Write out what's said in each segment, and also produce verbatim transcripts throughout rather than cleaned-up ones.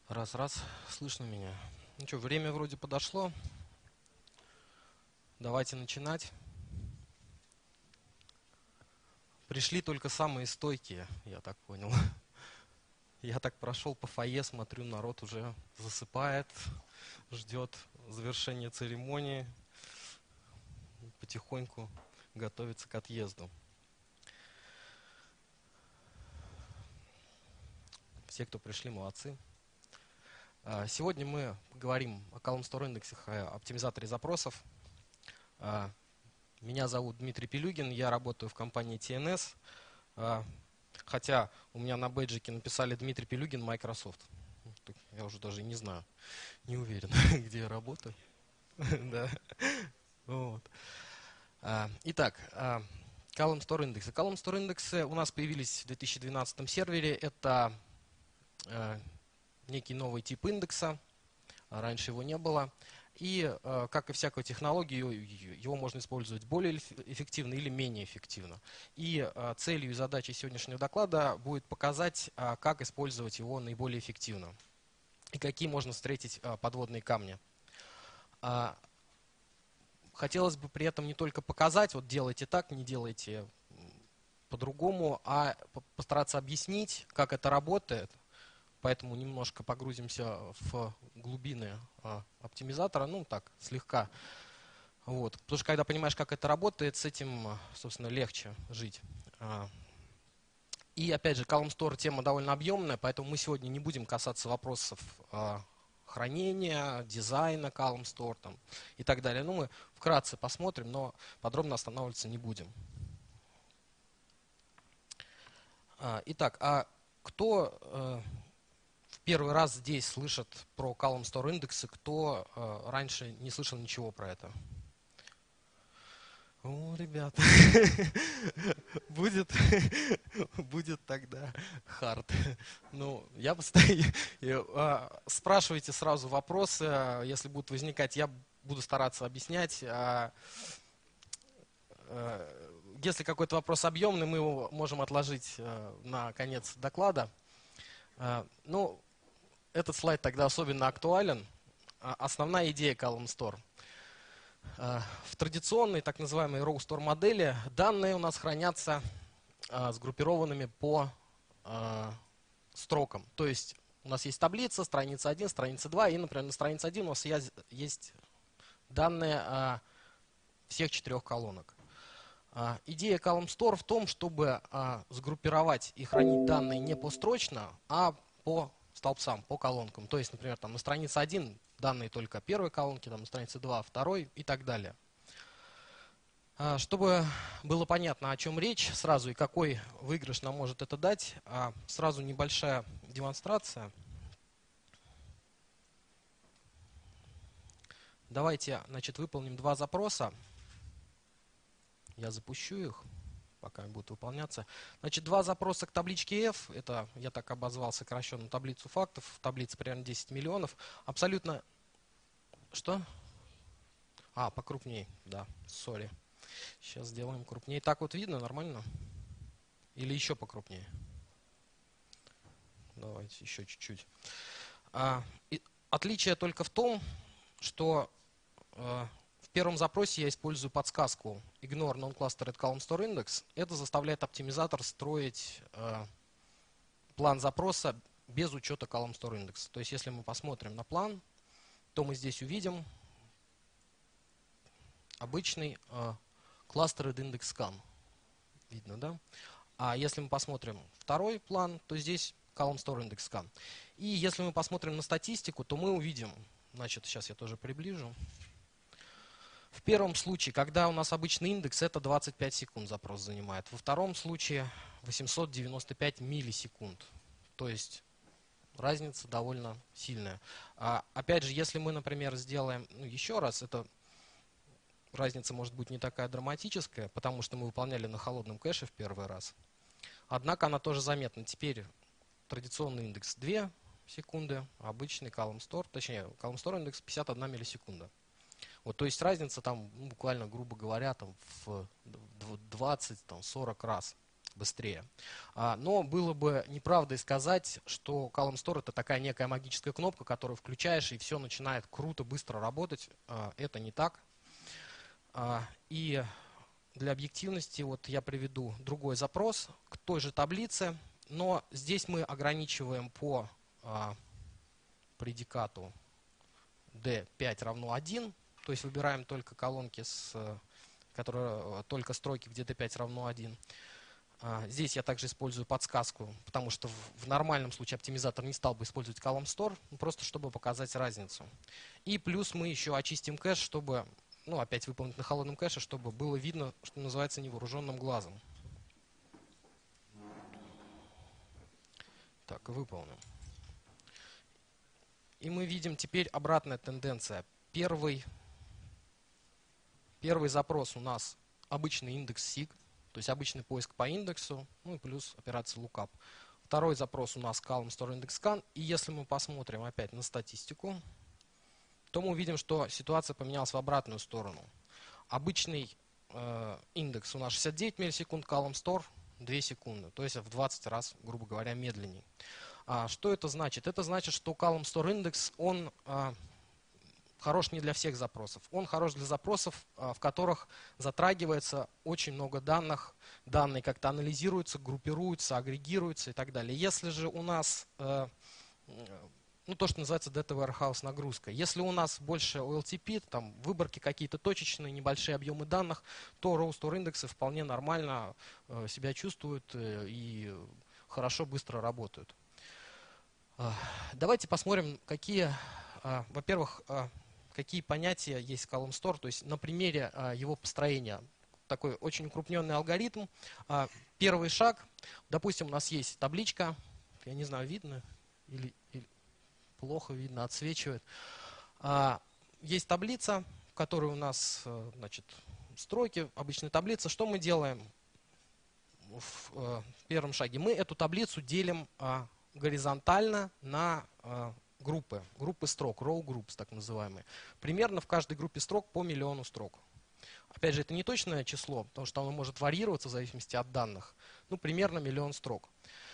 Раз, раз, слышно меня. Ну что, время вроде подошло. Давайте начинать. Пришли только самые стойкие, я так понял. Я так прошел по фойе, смотрю, народ уже засыпает, ждет завершения церемонии, потихоньку готовится к отъезду. Все, кто пришли, молодцы. Сегодня мы говорим о Column Store индексах, о оптимизаторе запросов. Меня зовут Дмитрий Пилюгин, я работаю в компании ти эн эс, хотя у меня на бейджике написали Дмитрий Пилюгин, Microsoft. Я уже даже не знаю, не уверен, где я работаю. Да. Вот. Итак, Column Store индексы. Column Store индексы у нас появились в две тысячи двенадцатом сервере. Это некий новый тип индекса, раньше его не было. И, как и всякую технологию, его можно использовать более эффективно или менее эффективно. И целью и задачей сегодняшнего доклада будет показать, как использовать его наиболее эффективно и какие можно встретить подводные камни. Хотелось бы при этом не только показать, вот делайте так, не делайте по-другому, а постараться объяснить, как это работает. Поэтому немножко погрузимся в глубины а, оптимизатора, ну так, слегка. Вот. Потому что когда понимаешь, как это работает, с этим, собственно, легче жить. А. И опять же, Column Store тема довольно объемная, поэтому мы сегодня не будем касаться вопросов а, хранения, дизайна Column Store там, и так далее. Ну, мы вкратце посмотрим, но подробно останавливаться не будем. А, итак, а кто... А, первый раз здесь слышат про Column Store индексы, кто э, раньше не слышал ничего про это? О, ребята, будет, будет тогда хард. Ну, я постоянно спрашивайте сразу вопросы, если будут возникать, я буду стараться объяснять. Если какой-то вопрос объемный, мы его можем отложить на конец доклада. Ну, этот слайд тогда особенно актуален. Основная идея Column Store. В традиционной, так называемой Row Store модели данные у нас хранятся сгруппированными по строкам. То есть у нас есть таблица, страница один, страница два, и, например, на странице один у нас есть данные всех четырех колонок. Идея Column Store в том, чтобы сгруппировать и хранить данные не построчно, а по столбцам, по колонкам. То есть, например, там на странице один данные только первой колонки, там на странице два второй и так далее. Чтобы было понятно, о чем речь сразу и какой выигрыш нам может это дать, сразу небольшая демонстрация. Давайте, значит, выполним два запроса. Я запущу их, пока будут выполняться. Значит, два запроса к табличке F, это я так обозвал сокращенную таблицу фактов, в таблице примерно десять миллионов. Абсолютно... Что? А, покрупнее, да, сори. Сейчас сделаем крупнее. Так вот видно, нормально? Или еще покрупнее? Давайте еще чуть-чуть. А, отличие только в том, что а, в первом запросе я использую подсказку Ignore Non-Clustered Column Store Index. Это заставляет оптимизатор строить а, план запроса без учета Column Store Index. То есть, если мы посмотрим на план, то мы здесь увидим обычный а, Clustered Index Scan. Видно, да? А если мы посмотрим второй план, то здесь Column Store Index Scan. И если мы посмотрим на статистику, то мы увидим, значит, сейчас я тоже приближу. В первом случае, когда у нас обычный индекс, это двадцать пять секунд запрос занимает. Во втором случае восемьсот девяносто пять миллисекунд. То есть разница довольно сильная. А, опять же, если мы, например, сделаем ну, еще раз, это разница может быть не такая драматическая, потому что мы выполняли на холодном кэше в первый раз. Однако она тоже заметна. Теперь традиционный индекс две секунды, обычный Column Store, точнее, Column Store индекс пятьдесят одна миллисекунда. Вот, то есть разница там, ну, буквально, грубо говоря, там, в двадцать-сорок раз быстрее. Но было бы неправдой сказать, что Column Store это такая некая магическая кнопка, которую включаешь, и все начинает круто, быстро работать. Это не так. И для объективности вот я приведу другой запрос к той же таблице, но здесь мы ограничиваем по предикату ди пять равно один, то есть выбираем только колонки, с, которые, только строки, где ди пять равно один. Здесь я также использую подсказку, потому что в нормальном случае оптимизатор не стал бы использовать Column Store, просто чтобы показать разницу. И плюс мы еще очистим кэш, чтобы, ну, опять выполнить на холодном кэше, чтобы было видно, что называется, невооруженным глазом. Так, выполним. И мы видим теперь обратная тенденция. Первый, первый запрос у нас обычный индекс сиг. То есть обычный поиск по индексу, ну и плюс операция lookup. Второй запрос у нас Column Store Index Scan. И если мы посмотрим опять на статистику, то мы увидим, что ситуация поменялась в обратную сторону. Обычный э, индекс у нас шестьдесят девять миллисекунд, Column Store две секунды. То есть в двадцать раз, грубо говоря, медленнее. А, что это значит? Это значит, что Column Store Index, он э, хорош не для всех запросов. Он хорош для запросов, в которых затрагивается очень много данных. Данные как-то анализируются, группируются, агрегируются и так далее. Если же у нас, ну, то, что называется Data Warehouse нагрузка, если у нас больше о эл ти пи, там выборки какие-то точечные, небольшие объемы данных, то Raw Store индексы вполне нормально себя чувствуют и хорошо, быстро работают. Давайте посмотрим, какие, во-первых, какие понятия есть в Column Store, то есть на примере а, его построения. Такой очень укрупненный алгоритм. А, первый шаг, допустим, у нас есть табличка, я не знаю, видно или, или плохо видно, отсвечивает. А, есть таблица, в которой у нас, значит, строки, обычная таблица. Что мы делаем в, в первом шаге? Мы эту таблицу делим а, горизонтально на а, группы, группы строк, row groups так называемые. Примерно в каждой группе строк по миллиону строк. Опять же, это не точное число, потому что оно может варьироваться в зависимости от данных. Ну, примерно миллион строк.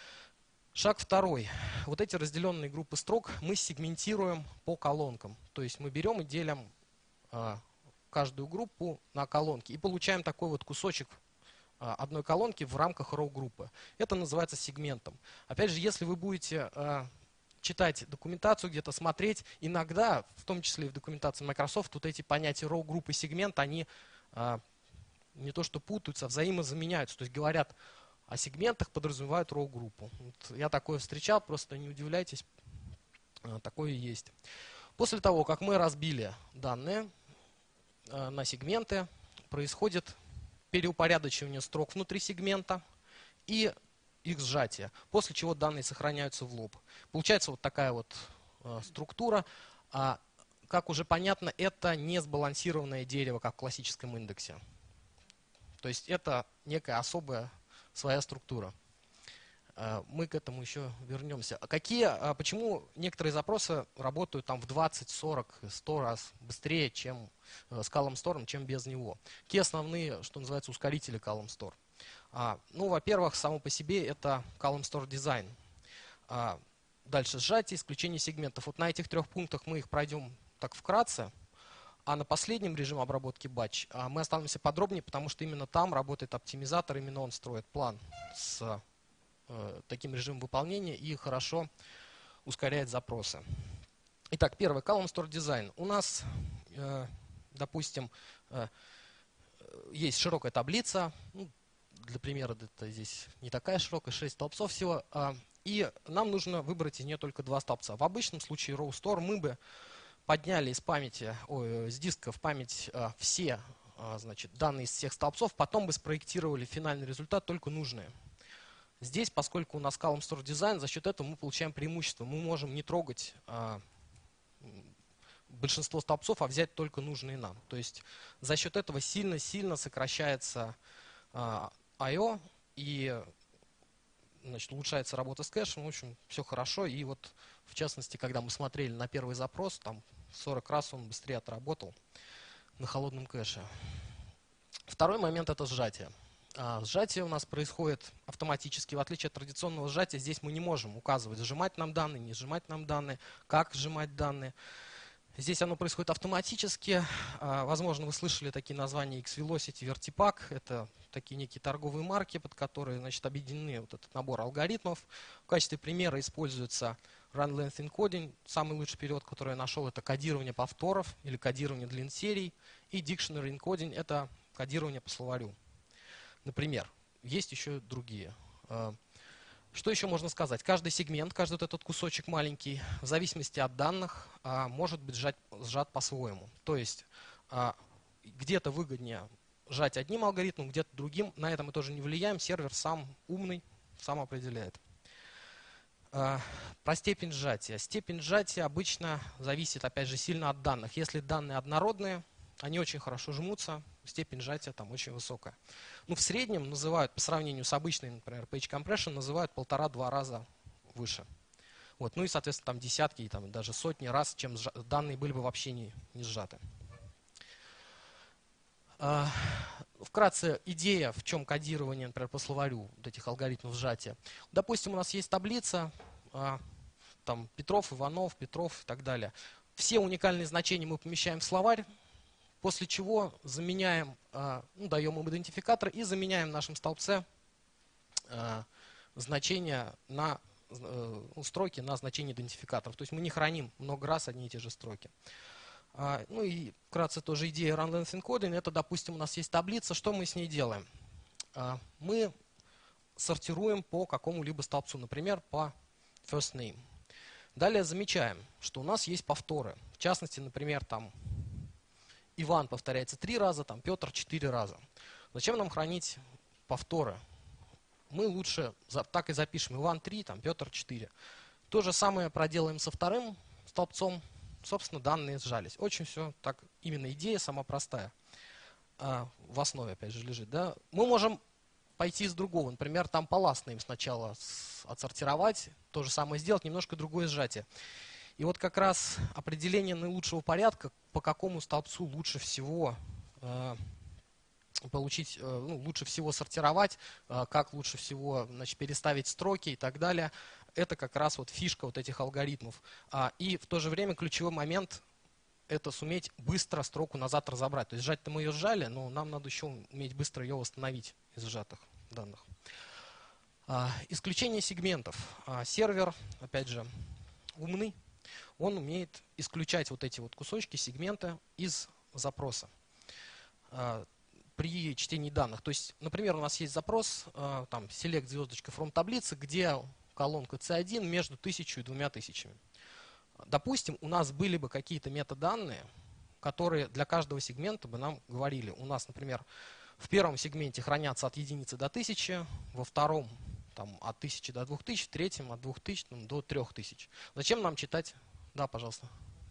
Шаг второй. Вот эти разделенные группы строк мы сегментируем по колонкам. То есть мы берем и делим а, каждую группу на колонки и получаем такой вот кусочек а, одной колонки в рамках row группы. Это называется сегментом. Опять же, если вы будете а, читать документацию, где-то смотреть, иногда, в том числе и в документации Microsoft, вот эти понятия row, группы, сегмент, они а, не то что путаются, а взаимозаменяются. То есть говорят о сегментах, подразумевают row группу. Вот я такое встречал, просто не удивляйтесь, а, такое и есть. После того, как мы разбили данные а, на сегменты, происходит переупорядочивание строк внутри сегмента и их сжатие, после чего данные сохраняются в лоб. Получается вот такая вот э, структура. А, как уже понятно, это не сбалансированное дерево, как в классическом индексе. То есть это некая особая своя структура. Э, мы к этому еще вернемся. А какие, а почему некоторые запросы работают там в двадцать, сорок, сто раз быстрее, чем э, с Column Store, чем без него? Какие основные, что называется, ускорители Column Store? А, ну, во-первых, само по себе это Column Store Design. А, дальше сжатие, исключение сегментов. Вот на этих трех пунктах мы их пройдем так вкратце. А на последнем режиме обработки батч а, мы остановимся подробнее, потому что именно там работает оптимизатор, именно он строит план с э, таким режимом выполнения и хорошо ускоряет запросы. Итак, первый Column Store Design. У нас, э, допустим, э, есть широкая таблица. Ну, для примера, это здесь не такая широкая, шесть столбцов всего. И нам нужно выбрать из нее только два столбца. В обычном случае Raw Store мы бы подняли из памяти, ой, с диска в память все, значит, данные из всех столбцов, потом бы спроектировали финальный результат, только нужные. Здесь, поскольку у нас Column Store Design, за счет этого мы получаем преимущество. Мы можем не трогать а, большинство столбцов, а взять только нужные нам. То есть за счет этого сильно-сильно сокращается а, ай о и, значит, улучшается работа с кэшем. В общем, все хорошо. И вот, в частности, когда мы смотрели на первый запрос, там сорок раз он быстрее отработал на холодном кэше. Второй момент – это сжатие. А, сжатие у нас происходит автоматически. В отличие от традиционного сжатия, здесь мы не можем указывать, сжимать нам данные, не сжимать нам данные, как сжимать данные. Здесь оно происходит автоматически. А, возможно, вы слышали такие названия X-Velocity, Vertipack. Это такие некие торговые марки, под которые, значит, объединены вот этот набор алгоритмов. В качестве примера используется Run Length Encoding. Самый лучший перевод, который я нашел, это кодирование повторов или кодирование длин серий. И Dictionary Encoding – это кодирование по словарю. Например, есть еще другие. Что еще можно сказать? Каждый сегмент, каждый вот этот кусочек маленький, в зависимости от данных, может быть сжат, сжат по-своему. То есть где-то выгоднее сжать одним алгоритмом, где-то другим. На это мы тоже не влияем. Сервер сам умный, сам определяет. Про степень сжатия. Степень сжатия обычно зависит, опять же, сильно от данных. Если данные однородные, они очень хорошо жмутся, степень сжатия там очень высокая. Ну, в среднем называют, по сравнению с обычной, например, page compression, называют полтора-два раза выше. Вот. Ну и, соответственно, там десятки, там, даже сотни раз, чем данные были бы вообще не, не сжаты. А, вкратце, идея, в чем кодирование, например, по словарю вот этих алгоритмов сжатия. Допустим, у нас есть таблица, а, там Петров, Иванов, Петров и так далее. Все уникальные значения мы помещаем в словарь, после чего заменяем, ну, даем им идентификатор и заменяем в нашем столбце значения на ну, строки на значение идентификаторов. То есть мы не храним много раз одни и те же строки. Ну и вкратце тоже идея Run Length Encoding. Это, допустим, у нас есть таблица. Что мы с ней делаем? Мы сортируем по какому-либо столбцу, например, по first name. Далее замечаем, что у нас есть повторы. В частности, например, там Иван повторяется три раза, там Петр четыре раза. Зачем нам хранить повторы? Мы лучше так и запишем Иван три, там Петр четыре. То же самое проделаем со вторым столбцом. Собственно, данные сжались. Очень все так, именно идея сама простая. А, в основе, опять же, лежит. Да? Мы можем пойти с другого. Например, там по last name сначала отсортировать, то же самое сделать, немножко другое сжатие. И вот как раз определение наилучшего порядка, по какому столбцу лучше всего э, получить, э, ну, лучше всего сортировать, э, как лучше всего, значит, переставить строки и так далее, это как раз вот фишка вот этих алгоритмов. А, и в то же время ключевой момент – это суметь быстро строку назад разобрать. То есть сжать-то мы ее сжали, но нам надо еще уметь быстро ее восстановить из сжатых данных. А, исключение сегментов. А, сервер, опять же, умный. Он умеет исключать вот эти вот кусочки, сегменты из запроса э, при чтении данных. То есть, например, у нас есть запрос, э, там, select звездочка from таблицы, где колонка си один между тысячей и двумя тысячами. Допустим, у нас были бы какие-то метаданные, которые для каждого сегмента бы нам говорили. У нас, например, в первом сегменте хранятся от единицы до тысячи, во втором там, от тысячи до двух тысяч, в третьем от двух тысяч ну, до трёх тысяч. Зачем нам читать? Да, пожалуйста.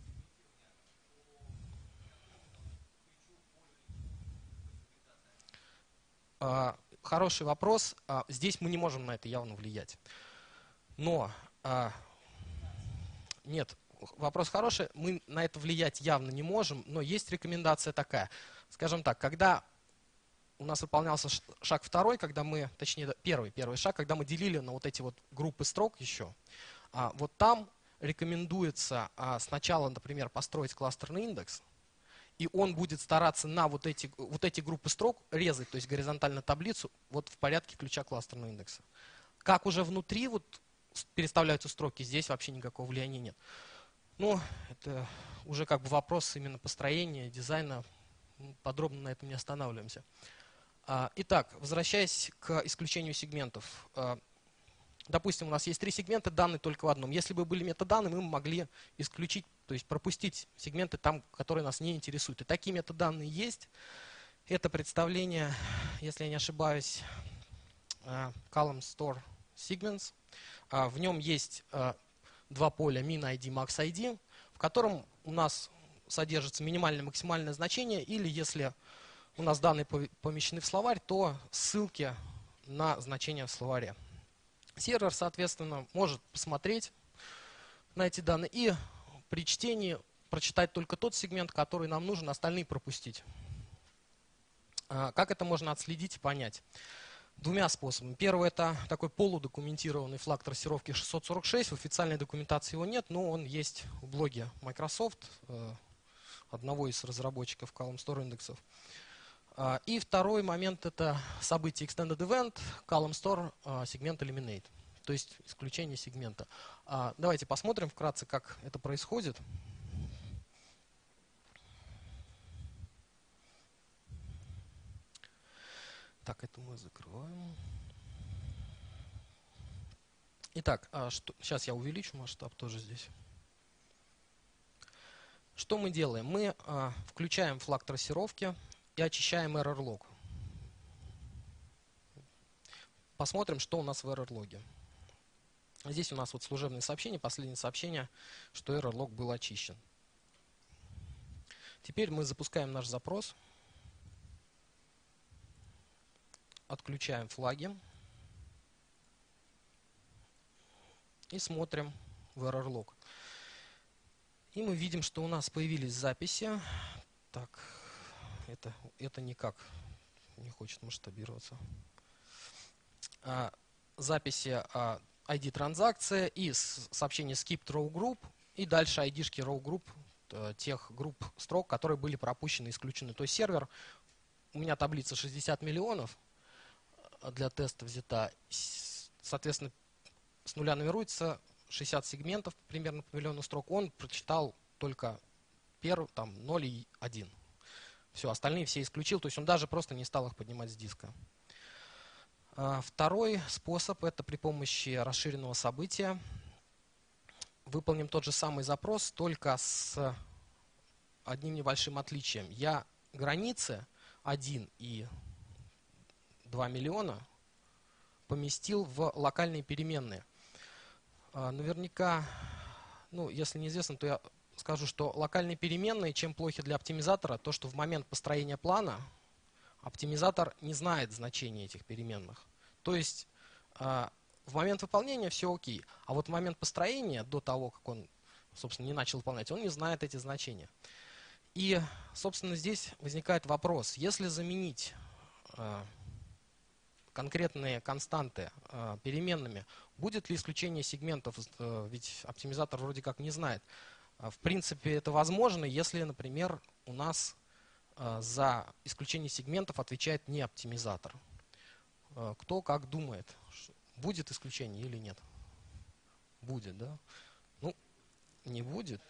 А, хороший вопрос. А, здесь мы не можем на это явно влиять. Но, а, нет, вопрос хороший. Мы на это влиять явно не можем, но есть рекомендация такая. Скажем так, когда у нас выполнялся шаг второй, когда мы, точнее, первый, первый шаг, когда мы делили на вот эти вот группы строк еще, а, вот там рекомендуется а, сначала, например, построить кластерный индекс, и он будет стараться на вот эти, вот эти группы строк резать, то есть горизонтально таблицу, вот в порядке ключа кластерного индекса. Как уже внутри вот переставляются строки, здесь вообще никакого влияния нет. Ну, это уже как бы вопрос именно построения, дизайна, подробно на этом не останавливаемся. Итак, возвращаясь к исключению сегментов. Допустим, у нас есть три сегмента, данные только в одном. Если бы были метаданные, мы могли исключить, то есть пропустить сегменты там, которые нас не интересуют. И такие метаданные есть. Это представление, если я не ошибаюсь, column store segments. В нем есть два поля min ай ди, max ай ди, в котором у нас содержится минимальное и максимальное значение, или если у нас данные помещены в словарь, то ссылки на значения в словаре. Сервер, соответственно, может посмотреть на эти данные и при чтении прочитать только тот сегмент, который нам нужен, остальные пропустить. Как это можно отследить и понять? Двумя способами. Первый — это такой полудокументированный флаг трассировки шестьсот сорок шесть. В официальной документации его нет, но он есть в блоге Microsoft, одного из разработчиков Column Store индексов. И второй момент — это событие Extended Event, Column Store Segment Eliminate, то есть исключение сегмента. Давайте посмотрим вкратце, как это происходит. Так, это мы закрываем. Итак, что, сейчас я увеличу масштаб тоже здесь. Что мы делаем? Мы а, включаем флаг трассировки и очищаем error log. Посмотрим, что у нас в error log. Здесь у нас вот служебное сообщение, последнее сообщение, что error log был очищен. Теперь мы запускаем наш запрос. Отключаем флаги. И смотрим в error log. И мы видим, что у нас появились записи. Так, это, это никак не хочет масштабироваться. А, записи а, ай ди транзакция и сообщение skipped row group. И дальше ай ди-шки row group, тех групп строк, которые были пропущены, исключены. То есть сервер, у меня таблица шестьдесят миллионов для теста взята. Соответственно, с нуля нумеруется шестьдесят сегментов, примерно по миллиону строк. Он прочитал только первый, там, ноль и один. Все, остальные все исключил. То есть он даже просто не стал их поднимать с диска. Второй способ — это при помощи расширенного события. Выполним тот же самый запрос, только с одним небольшим отличием. Я границы один и два миллиона поместил в локальные переменные. Наверняка, ну, если неизвестно, то я скажу, что локальные переменные, чем плохи для оптимизатора, то, что в момент построения плана оптимизатор не знает значения этих переменных. То есть в момент выполнения все окей, а вот в момент построения, до того, как он, собственно, не начал выполнять, он не знает эти значения. И, собственно, здесь возникает вопрос, если заменить конкретные константы э, переменными, будет ли исключение сегментов, э, ведь оптимизатор вроде как не знает. Э, в принципе, это возможно, если, например, у нас э, за исключение сегментов отвечает не оптимизатор. Э, кто как думает, будет исключение или нет? Будет, да? Ну, не будет.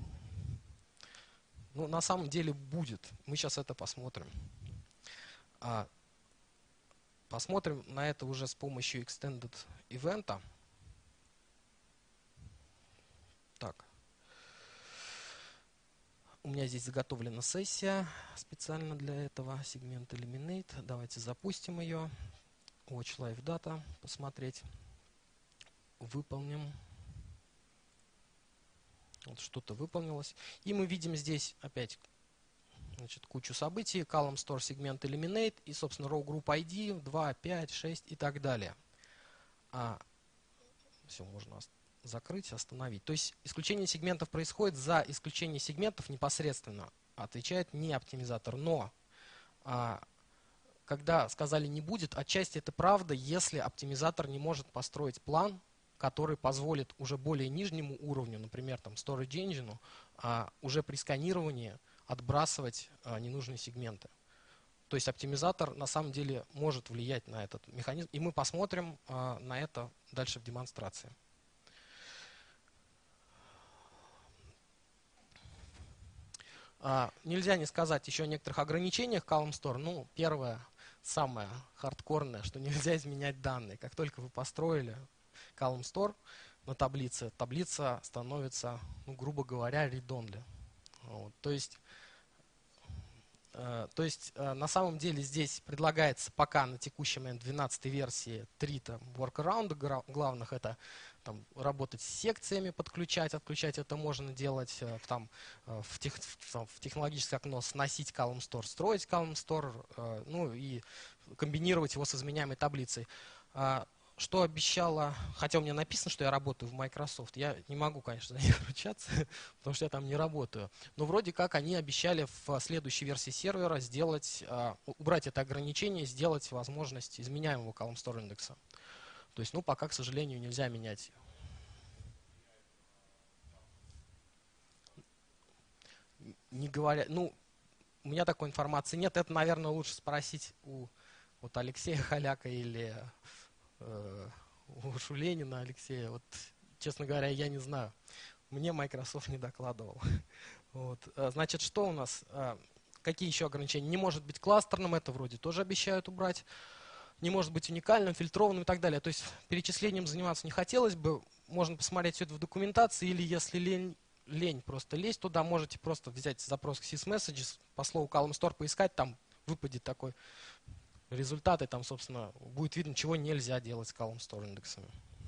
Ну, на самом деле будет. Мы сейчас это посмотрим. А, Посмотрим на это уже с помощью Extended Event. Так. У меня здесь заготовлена сессия специально для этого. Segment Eliminate. Давайте запустим ее. Watch Live Data. Посмотреть. Выполним. Вот что-то выполнилось. И мы видим здесь опять, значит, кучу событий, Column Store Segment Eliminate и, собственно, Row Group ай ди два, пять, шесть и так далее. А, все, можно закрыть, остановить. То есть исключение сегментов происходит за исключение сегментов непосредственно. Отвечает не оптимизатор. Но, а, когда сказали не будет, отчасти это правда, если оптимизатор не может построить план, который позволит уже более нижнему уровню, например, там, Storage Engine, а, уже при сканировании отбрасывать а, ненужные сегменты. То есть оптимизатор на самом деле может влиять на этот механизм. И мы посмотрим а, на это дальше в демонстрации. А, нельзя не сказать еще о некоторых ограничениях Column Store. Ну, первое, самое хардкорное, что нельзя изменять данные. Как только вы построили Column Store на таблице, таблица становится, ну, грубо говоря, read-only. Вот, то есть, э, то есть э, на самом деле здесь предлагается пока на текущий момент двенадцатой версии три там, workaround главных. Это там, работать с секциями, подключать, отключать. Это можно делать э, там, э, в, тех, в, в технологическое окно, сносить Column Store, строить Column Store, э, ну и комбинировать его с изменяемой таблицей. Э, что обещала, хотя у меня написано, что я работаю в Microsoft, я не могу, конечно, за них ручаться, потому что я там не работаю, но вроде как они обещали в следующей версии сервера сделать, убрать это ограничение, сделать возможность изменяемого column store индекса. То есть, ну, пока, к сожалению, нельзя менять. Не говоря, ну, у меня такой информации нет, это, наверное, лучше спросить у вот Алексея Халяка или э, у Шуленина Алексея. Вот, честно говоря, я не знаю. Мне Microsoft не докладывал. Вот. Значит, что у нас? Какие еще ограничения? Не может быть кластерным, это вроде тоже обещают убрать. Не может быть уникальным, фильтрованным и так далее. То есть перечислением заниматься не хотелось бы. Можно посмотреть все это в документации, или если лень, лень просто лезть туда, можете просто взять запрос к sysmessages, по слову column store поискать, там выпадет такой результат, и там, собственно, будет видно, чего нельзя делать с column store индексами.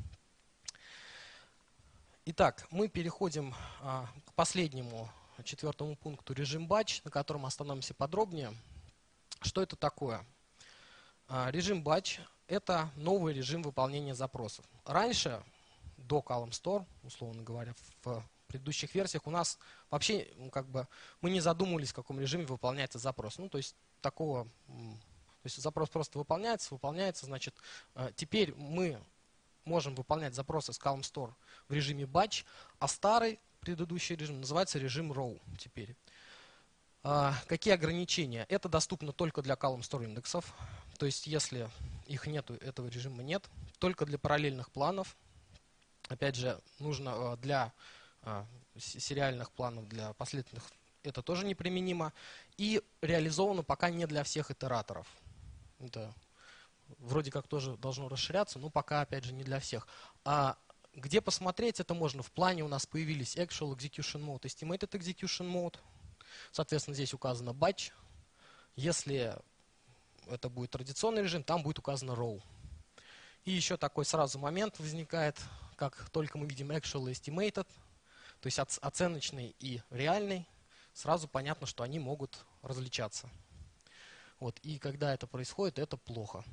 Итак, мы переходим а, к последнему, четвертому пункту, режим batch, на котором остановимся подробнее. Что это такое? А, режим batch – это новый режим выполнения запросов. Раньше, до column store, условно говоря, в предыдущих версиях у нас вообще, ну, как бы, мы не задумывались, в каком режиме выполняется запрос. Ну, то есть такого, то есть запрос просто выполняется, выполняется, значит, теперь мы можем выполнять запросы с column store в режиме batch, а старый предыдущий режим называется режим row теперь. А, какие ограничения? Это доступно только для column store индексов, то есть если их нету, этого режима нет. Только для параллельных планов. Опять же, нужно для а, сериальных планов, для последовательных это тоже неприменимо. И реализовано пока не для всех итераторов. Это вроде как тоже должно расширяться, но пока, опять же, не для всех. А где посмотреть это можно? В плане у нас появились Actual Execution Mode, Estimated Execution Mode. Соответственно, здесь указано Batch. Если это будет традиционный режим, там будет указано Row. И еще такой сразу момент возникает, как только мы видим Actual и Estimated, то есть оценочный и реальный, сразу понятно, что они могут различаться. Вот. И когда это происходит, это плохо.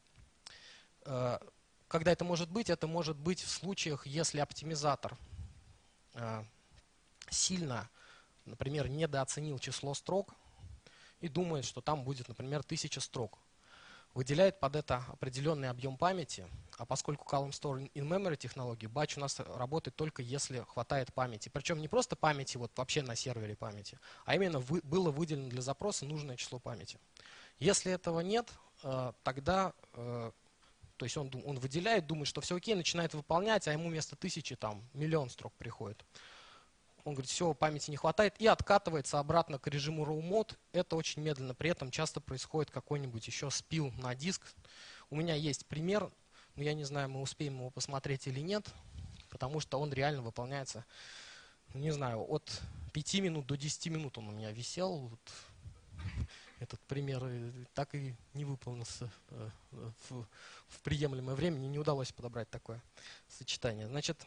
Когда это может быть? Это может быть в случаях, если оптимизатор сильно, например, недооценил число строк и думает, что там будет, например, тысяча строк. Выделяет под это определенный объем памяти, а поскольку column store in memory технологии, batch у нас работает только если хватает памяти. Причем не просто памяти вот вообще на сервере памяти, а именно вы, было выделено для запроса нужное число памяти. Если этого нет, тогда то есть он, он выделяет, думает, что все окей, начинает выполнять, а ему вместо тысячи там миллион строк приходит. Он говорит, все, памяти не хватает, и откатывается обратно к режиму row mode. Это очень медленно. При этом часто происходит какой-нибудь еще спил на диск. У меня есть пример, но я не знаю, мы успеем его посмотреть или нет, потому что он реально выполняется, не знаю, от пяти минут до десяти минут он у меня висел. Вот этот пример так и не выполнился в, в приемлемое время. Мне не удалось подобрать такое сочетание. Значит,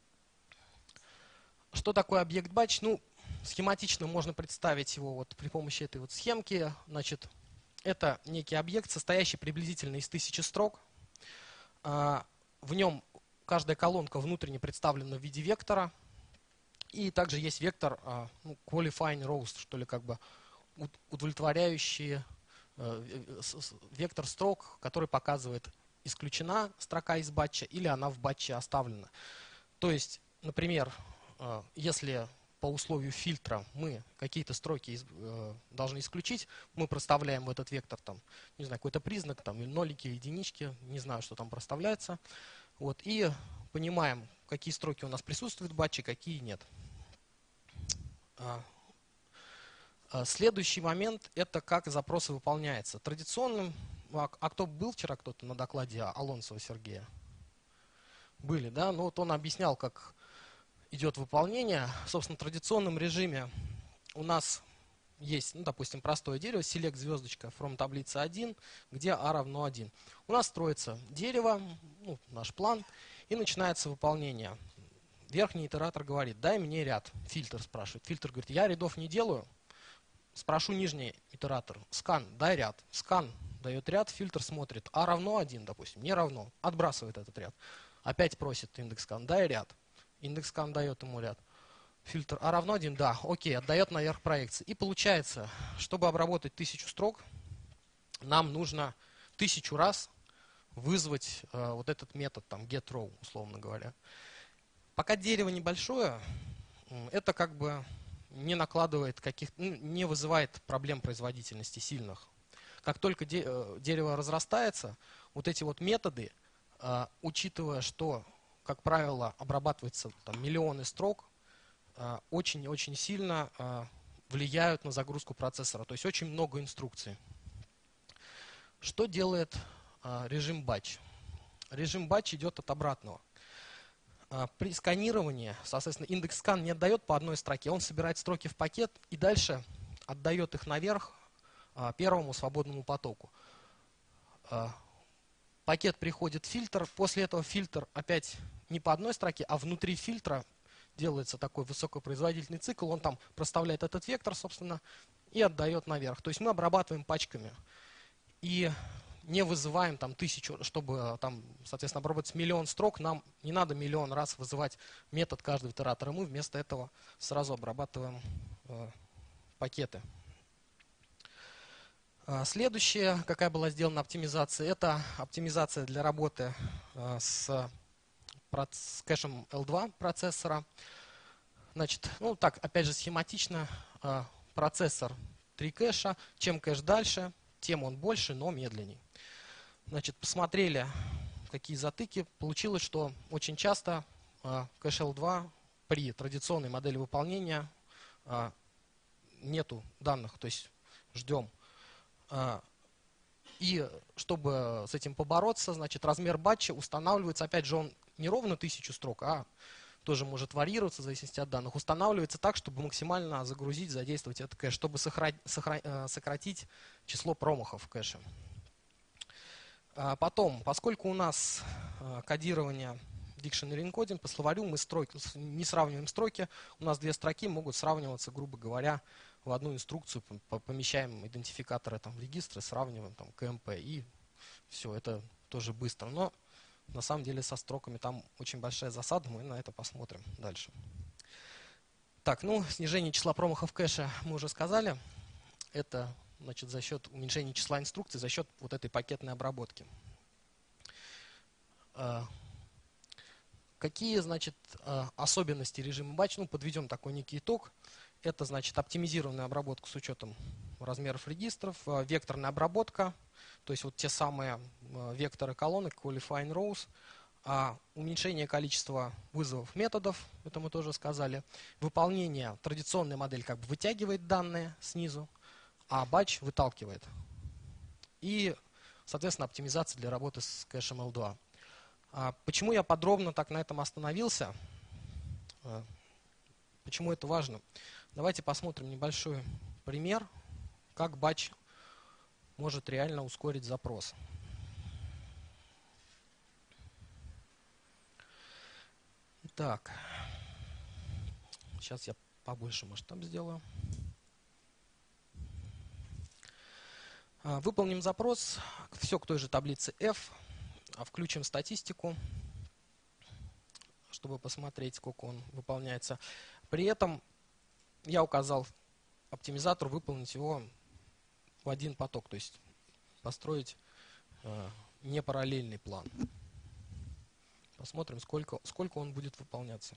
что такое объект batch? Ну, схематично можно представить его вот при помощи этой вот схемки. Значит, это некий объект, состоящий приблизительно из тысячи строк. В нем каждая колонка внутренне представлена в виде вектора. И также есть вектор, ну, qualifying rows, что ли, как бы удовлетворяющий вектор строк, который показывает, исключена строка из батча или она в батче оставлена. То есть, например, если по условию фильтра мы какие-то строки должны исключить, мы проставляем в этот вектор там, не знаю, какой-то признак, там, или нолики, или единички, не знаю, что там проставляется. Вот, и понимаем, какие строки у нас присутствуют в батче, какие нет. Следующий момент – это как запросы выполняются. Традиционным, а, а кто был вчера кто-то на докладе Алонсова Сергея? Были, да? Ну вот он объяснял, как идет выполнение. Собственно, в традиционном режиме у нас есть, ну, допустим, простое дерево, select звездочка from таблица один, где а равно один. У нас строится дерево, ну, наш план, и начинается выполнение. Верхний итератор говорит, дай мне ряд. Фильтр спрашивает. Фильтр говорит, я рядов не делаю. Спрошу нижний итератор, скан, дай ряд. Скан, дает ряд, фильтр смотрит, а равно один, допустим, не равно, отбрасывает этот ряд. Опять просит индекс скан, дай ряд. Индекс скан дает ему ряд. Фильтр а равно один, да, окей, отдает наверх проекции. И получается, чтобы обработать тысячу строк, нам нужно тысячу раз вызвать э, вот этот метод, там, getRow, условно говоря. Пока дерево небольшое, это как бы не накладывает каких, ну, не вызывает проблем производительности сильных. Как только де, э, дерево разрастается, вот эти вот методы, э, учитывая, что, как правило, обрабатывается там, миллионы строк, очень-очень сильно э, влияют на загрузку процессора. То есть очень много инструкций. Что делает э, режим batch? Режим batch идет от обратного. Э, при сканировании, соответственно, индекс скан не отдает по одной строке. Он собирает строки в пакет и дальше отдает их наверх э, первому свободному потоку. Э, пакет приходит в фильтр. После этого фильтр опять не по одной строке, а внутри фильтра делается такой высокопроизводительный цикл, он там проставляет этот вектор, собственно, и отдает наверх. То есть мы обрабатываем пачками и не вызываем там тысячу, чтобы там, соответственно, обработать миллион строк, нам не надо миллион раз вызывать метод каждого итератора. Мы вместо этого сразу обрабатываем э, пакеты. Следующее, какая была сделана оптимизация, это оптимизация для работы э, с с кэшем эл два процессора. Значит, ну так, опять же, схематично. Процессор три кэша. Чем кэш дальше, тем он больше, но медленней. Значит, посмотрели, какие затыки. Получилось, что очень часто кэш эл два при традиционной модели выполнения нету данных, то есть ждем. И чтобы с этим побороться, значит, размер батча устанавливается, опять же, он не ровно тысячу строк, а тоже может варьироваться в зависимости от данных. Устанавливается так, чтобы максимально загрузить, задействовать этот кэш, чтобы сократить число промахов в кэше. Потом, поскольку у нас кодирование dictionary encoding, по словарю мы строки, не сравниваем строки, у нас две строки могут сравниваться, грубо говоря, в одну инструкцию, помещаем идентификаторы там, в регистры, сравниваем там, ка эм пэ и все, это тоже быстро. Но на самом деле со строками там очень большая засада, мы на это посмотрим дальше. Так, ну, снижение числа промахов кэша мы уже сказали. Это, значит, за счет уменьшения числа инструкций, за счет вот этой пакетной обработки. Какие, значит, особенности режима batch? Ну, подведем такой некий итог. Это, значит, оптимизированная обработка с учетом размеров регистров, векторная обработка, то есть вот те самые векторы колонок, qualifying rows, а уменьшение количества вызовов методов, это мы тоже сказали. Выполнение, традиционная модель как бы вытягивает данные снизу, а batch выталкивает. И, соответственно, оптимизация для работы с кэшем эл два. А почему я подробно так на этом остановился? Почему это важно? Давайте посмотрим небольшой пример, как batch может реально ускорить запрос. Так, сейчас я побольше масштаб сделаю. Выполним запрос, все к той же таблице F, включим статистику, чтобы посмотреть, сколько он выполняется. При этом я указал оптимизатору выполнить его в один поток, то есть построить э, непараллельный план. Посмотрим, сколько, сколько он будет выполняться.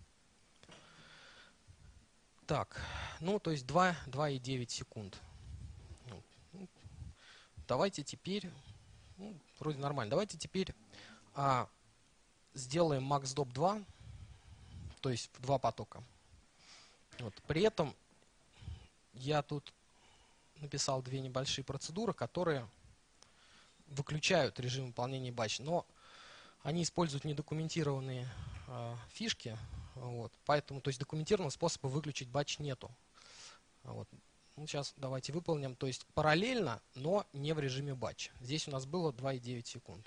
Так, ну то есть два, два и девять секунд. Ну, давайте теперь, ну, вроде нормально, давайте теперь а, сделаем max-доп два, то есть в два потока. Вот. При этом я тут написал две небольшие процедуры, которые выключают режим выполнения batch, но они используют недокументированные э, фишки, вот, поэтому, то есть документированного способа выключить batch нету. Вот. Ну, сейчас давайте выполним, то есть параллельно, но не в режиме batch. Здесь у нас было два и девять секунд.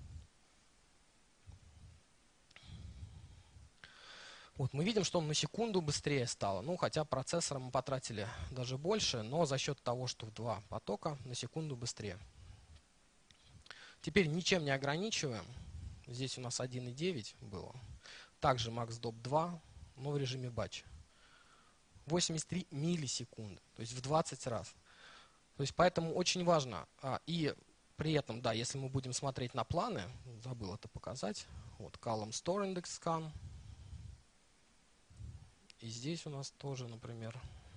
Вот, мы видим, что он на секунду быстрее стало. Ну, хотя процессором мы потратили даже больше, но за счет того, что в два потока на секунду быстрее. Теперь ничем не ограничиваем. Здесь у нас один и девять было. Также максдоп два, но в режиме батч. восемьдесят три миллисекунды, то есть в двадцать раз. То есть поэтому очень важно. А, и при этом, да, если мы будем смотреть на планы, забыл это показать, вот column store index scan. И здесь у нас тоже, например,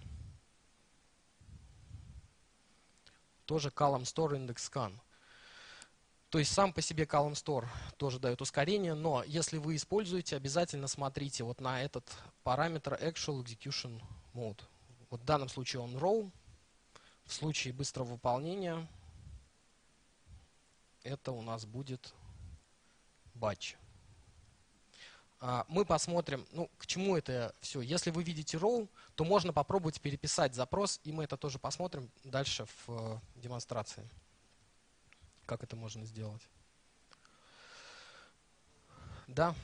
тоже column store index scan. То есть сам по себе column store тоже дает ускорение, но если вы используете, обязательно смотрите вот на этот параметр actual execution mode. Вот в данном случае он raw, в случае быстрого выполнения это у нас будет batch. Мы посмотрим, ну, к чему это все. Если вы видите raw, то можно попробовать переписать запрос, и мы это тоже посмотрим дальше в демонстрации. Как это можно сделать? Да.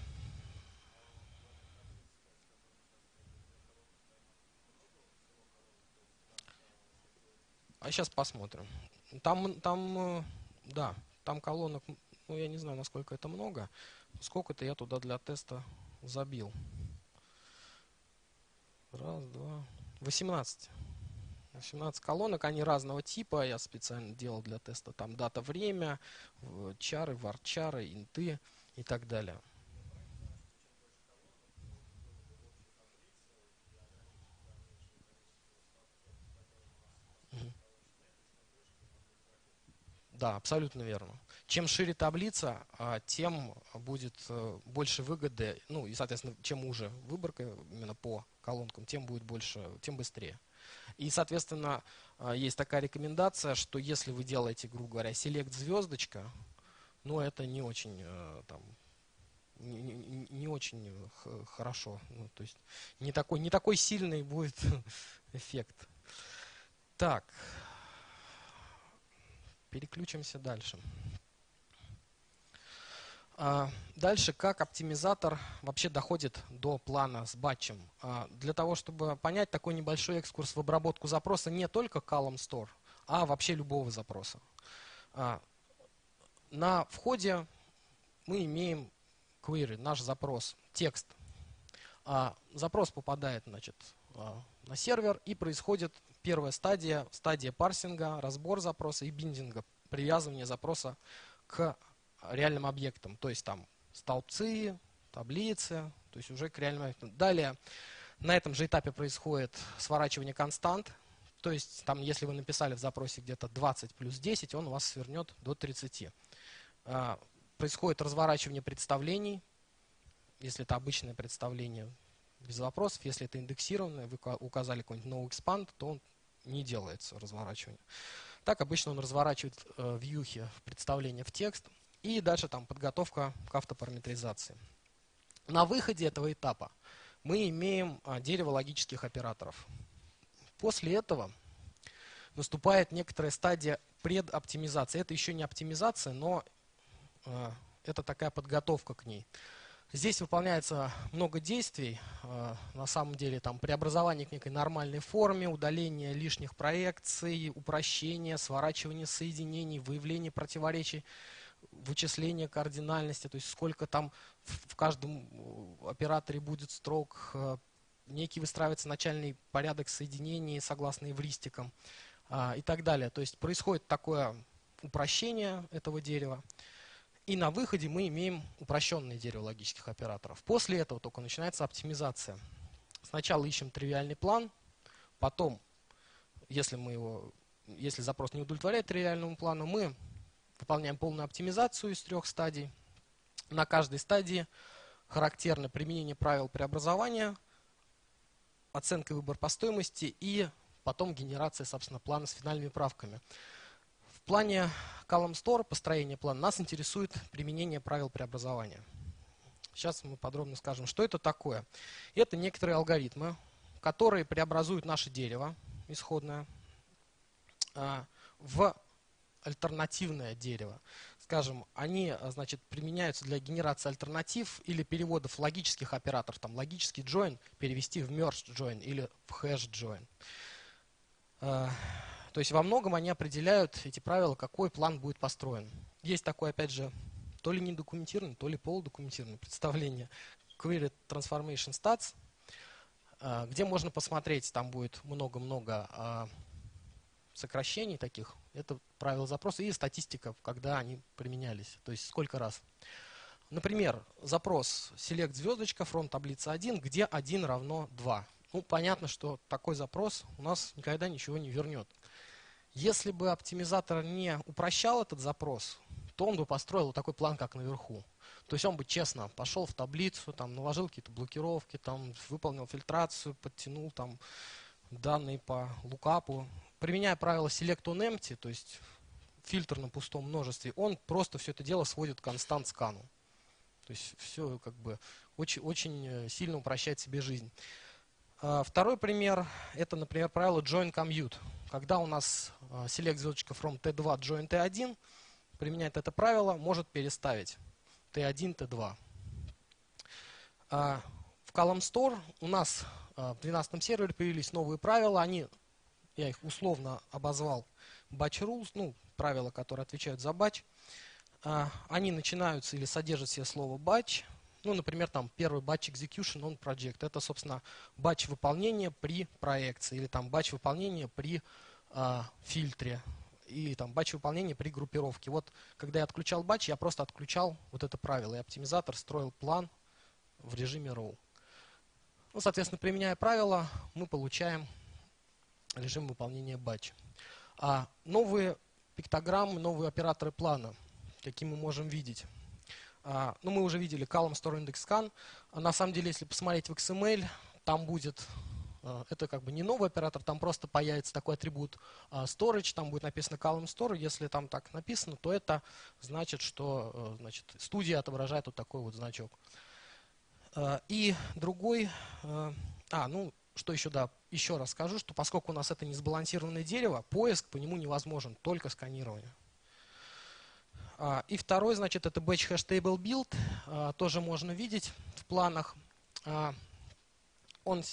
А сейчас посмотрим. Там, там, да, там колонок, ну, я не знаю, насколько это много. Сколько-то я туда для теста забил. Раз, два, восемнадцать. восемнадцать колонок, они разного типа, я специально делал для теста. Там дата, время, чары, варчары, инты и так далее. Да, абсолютно верно. Чем шире таблица, тем будет больше выгоды, ну и, соответственно, чем уже выборка именно по колонкам, тем будет больше, тем быстрее. И, соответственно, есть такая рекомендация, что если вы делаете, грубо говоря, select звездочка, ну это не очень, там, не, не, не очень хорошо, ну, то есть не такой, не такой сильный будет эффект. Так. Переключимся дальше. Дальше, как оптимизатор вообще доходит до плана с батчем. Для того, чтобы понять такой небольшой экскурс в обработку запроса не только column store, а вообще любого запроса. На входе мы имеем query, наш запрос, текст. Запрос попадает, значит, на сервер, и происходит первая стадия, стадия парсинга, разбор запроса и биндинга, привязывание запроса к реальным объектам, то есть там столбцы, таблицы, то есть уже к реальным объектам. Далее на этом же этапе происходит сворачивание констант, то есть там, если вы написали в запросе где-то двадцать плюс десять, он у вас свернет до тридцати. Происходит разворачивание представлений, если это обычное представление, без вопросов. Если это индексированное, вы указали какой-нибудь noExpand, то он не делается разворачивание. Так обычно он разворачивает э, вьюхи в представление в текст. И дальше там подготовка к автопараметризации. На выходе этого этапа мы имеем а, дерево логических операторов. После этого наступает некоторая стадия предоптимизации. Это еще не оптимизация, но э, это такая подготовка к ней. Здесь выполняется много действий, на самом деле там преобразование к некой нормальной форме, удаление лишних проекций, упрощение, сворачивание соединений, выявление противоречий, вычисление кардинальности, то есть сколько там в каждом операторе будет строк, некий выстраивается начальный порядок соединений согласно эвристикам и так далее. То есть происходит такое упрощение этого дерева. И на выходе мы имеем упрощенное дерево логических операторов. После этого только начинается оптимизация. Сначала ищем тривиальный план, потом, если, мы его, если запрос не удовлетворяет тривиальному плану, мы выполняем полную оптимизацию из трех стадий. На каждой стадии характерно применение правил преобразования, оценка и выбор по стоимости и потом генерация, собственно, плана с финальными правками. В плане column store, построения плана, нас интересует применение правил преобразования. Сейчас мы подробно скажем, что это такое. Это некоторые алгоритмы, которые преобразуют наше дерево исходное в альтернативное дерево. Скажем, они, значит, применяются для генерации альтернатив или переводов логических операторов. Там логический join перевести в merge join или в hash join. То есть во многом они определяют, эти правила, какой план будет построен. есть такое, опять же, то ли недокументированное, то ли полудокументированное представление Query Transformation Stats, где можно посмотреть, там будет много-много сокращений таких. Это правила запроса и статистика, когда они применялись, то есть сколько раз. Например, запрос select звездочка from таблица один, где один равно два. Ну, понятно, что такой запрос у нас никогда ничего не вернет. Если бы оптимизатор не упрощал этот запрос, то он бы построил вот такой план, как наверху. То есть он бы честно пошел в таблицу, там, наложил какие-то блокировки, там, выполнил фильтрацию, подтянул там, данные по лукапу. Применяя правило select on empty, то есть фильтр на пустом множестве, он просто все это дело сводит к констант скану. То есть все как бы очень, очень сильно упрощает себе жизнь. Второй пример – это, например, правило join commute. Когда у нас select звездочка from ти два join ти один, применяет это правило, может переставить ти один, ти два. В Column Store у нас в двенадцатом сервере появились новые правила. Они, я их условно обозвал batch rules, ну, правила, которые отвечают за batch. Они начинаются или содержат в себе слово batch. Ну, например, там первый batch execution on project. Это, собственно, batch выполнения при проекции. Или там batch выполнения при э, фильтре. И там batch выполнения при группировке. Вот, когда я отключал batch, я просто отключал вот это правило. И оптимизатор строил план в режиме row. Ну, соответственно, применяя правило, мы получаем режим выполнения batch. А новые пиктограммы, новые операторы плана, какие мы можем видеть. А, ну, мы уже видели column store index scan. А на самом деле, если посмотреть в икс эм эль, там будет, а, это как бы не новый оператор, там просто появится такой атрибут а, storage, там будет написано column store. Если там так написано, то это значит, что а, значит, студия отображает вот такой вот значок. А, и другой, а, а, ну, что еще, да, еще раз скажу, что поскольку у нас это не сбалансированное дерево, поиск по нему невозможен, только сканирование. И второй, значит, это batch hash table build, тоже можно видеть в планах. Он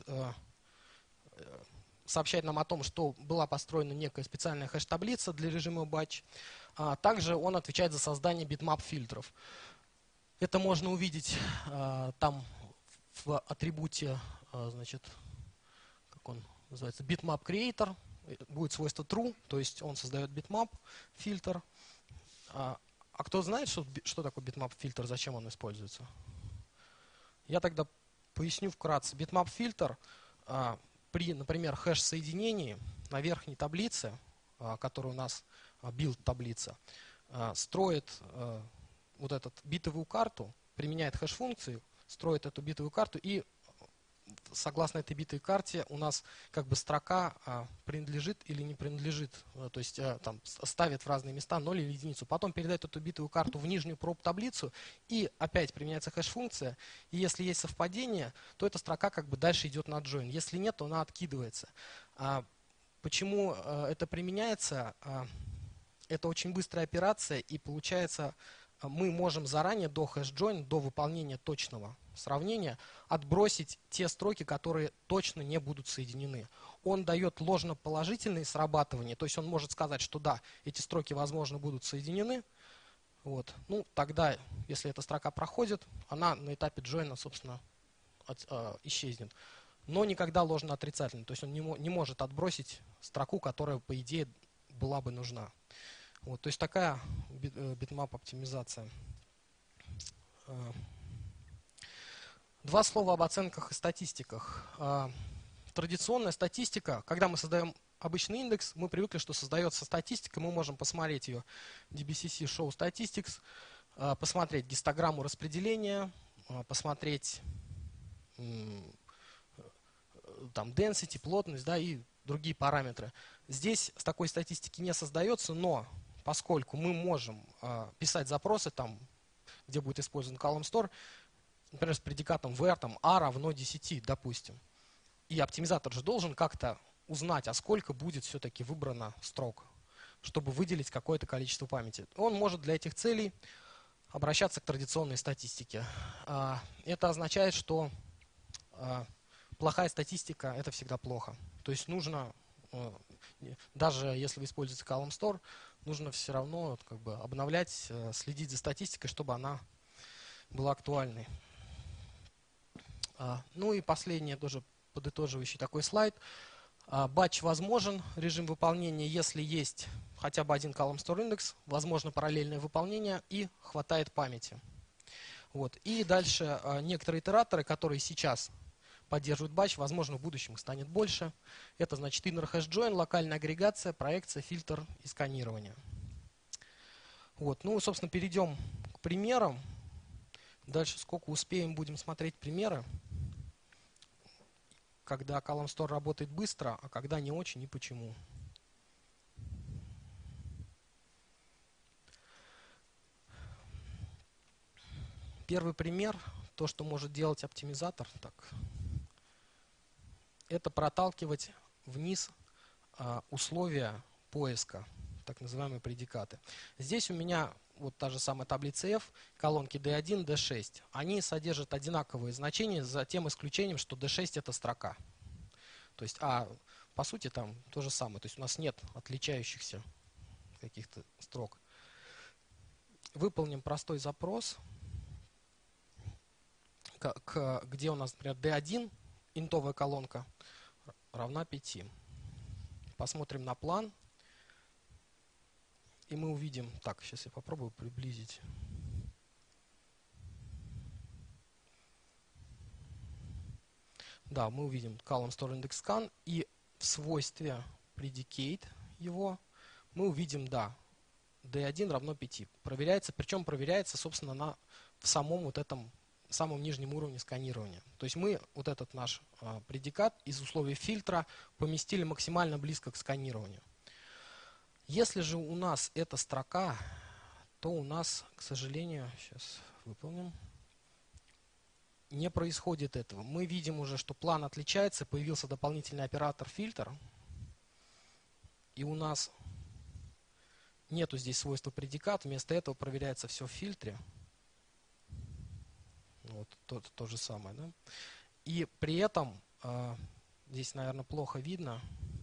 сообщает нам о том, что была построена некая специальная хэш-таблица для режима batch. Также он отвечает за создание bitmap фильтров. Это можно увидеть там в атрибуте, значит, как он называется, bitmap creator. Будет свойство true, то есть он создает bitmap фильтр. А, а кто знает, что, что такое bitmap фильтр, зачем он используется? Я тогда поясню вкратце. Bitmap фильтр а, при, например, хэш-соединении на верхней таблице, а, которая у нас а, build таблица, а, строит а, вот эту битовую карту, применяет хэш-функции, строит эту битовую карту, и согласно этой битой карте у нас как бы строка а, принадлежит или не принадлежит, а, то есть а, там ставит в разные места ноль или единицу, потом передает эту битовую карту в нижнюю проб таблицу, и опять применяется хэш-функция, и если есть совпадение, то эта строка как бы дальше идет на join, если нет, то она откидывается. А, почему а, это применяется? А, это очень быстрая операция, и получается, мы можем заранее до hash-join, до выполнения точного сравнения, отбросить те строки, которые точно не будут соединены. Он дает ложноположительные срабатывания, то есть он может сказать, что да, эти строки, возможно, будут соединены. Вот. Ну, тогда, если эта строка проходит, она на этапе join, собственно, от, э, исчезнет. Но никогда ложно-отрицательный, то есть он не, не может отбросить строку, которая, по идее, была бы нужна. Вот, то есть такая битмап-оптимизация. Два слова об оценках и статистиках. Традиционная статистика, когда мы создаем обычный индекс, мы привыкли, что создается статистика, мы можем посмотреть ее в ди би си си Show Statistics, посмотреть гистограмму распределения, посмотреть там density, плотность, да, и другие параметры. Здесь с такой статистики не создается, но поскольку мы можем э, писать запросы там, где будет использован column store, например, с предикатом where там a равно десяти, допустим. И оптимизатор же должен как-то узнать, а сколько будет все-таки выбрано строк, чтобы выделить какое-то количество памяти. Он может для этих целей обращаться к традиционной статистике. Э, это означает, что э, плохая статистика – это всегда плохо. То есть нужно, э, даже если вы используете column store, нужно все равно вот, как бы обновлять, э, следить за статистикой, чтобы она была актуальной. А, ну и последний тоже подытоживающий такой слайд. А, батч возможен, режим выполнения, если есть хотя бы один column store index, возможно параллельное выполнение и хватает памяти. Вот. И дальше а, некоторые итераторы, которые сейчас поддерживают батч, возможно, в будущем их станет больше. Это значит inner hash join, локальная агрегация, проекция, фильтр и сканирование. Вот. Ну, собственно, перейдем к примерам. Дальше сколько успеем, будем смотреть примеры, когда column store работает быстро, а когда не очень и почему. Первый пример, то, что может делать оптимизатор, так, это проталкивать вниз а, условия поиска, так называемые предикаты. Здесь у меня вот та же самая таблица F, колонки ди один, ди шесть. Они содержат одинаковые значения, за тем исключением, что ди шесть это строка. То есть, а по сути там то же самое. То есть у нас нет отличающихся каких-то строк. Выполним простой запрос, к, к, где у нас, например, ди один, интовая колонка, равна пяти. Посмотрим на план. И мы увидим, так, сейчас я попробую приблизить. Да, мы увидим column store index scan, и в свойстве predicate его мы увидим, да, ди один равно пяти. Проверяется, причем проверяется, собственно, на, в самом вот этом самом нижнем уровне сканирования. То есть мы вот этот наш а, предикат из условий фильтра поместили максимально близко к сканированию. Если же у нас эта строка, то у нас, к сожалению, сейчас выполним, не происходит этого. Мы видим уже, что план отличается, появился дополнительный оператор фильтр, и у нас нету здесь свойства предикат, вместо этого проверяется все в фильтре. Вот то, то же самое, да? И при этом, э, здесь, наверное, плохо видно,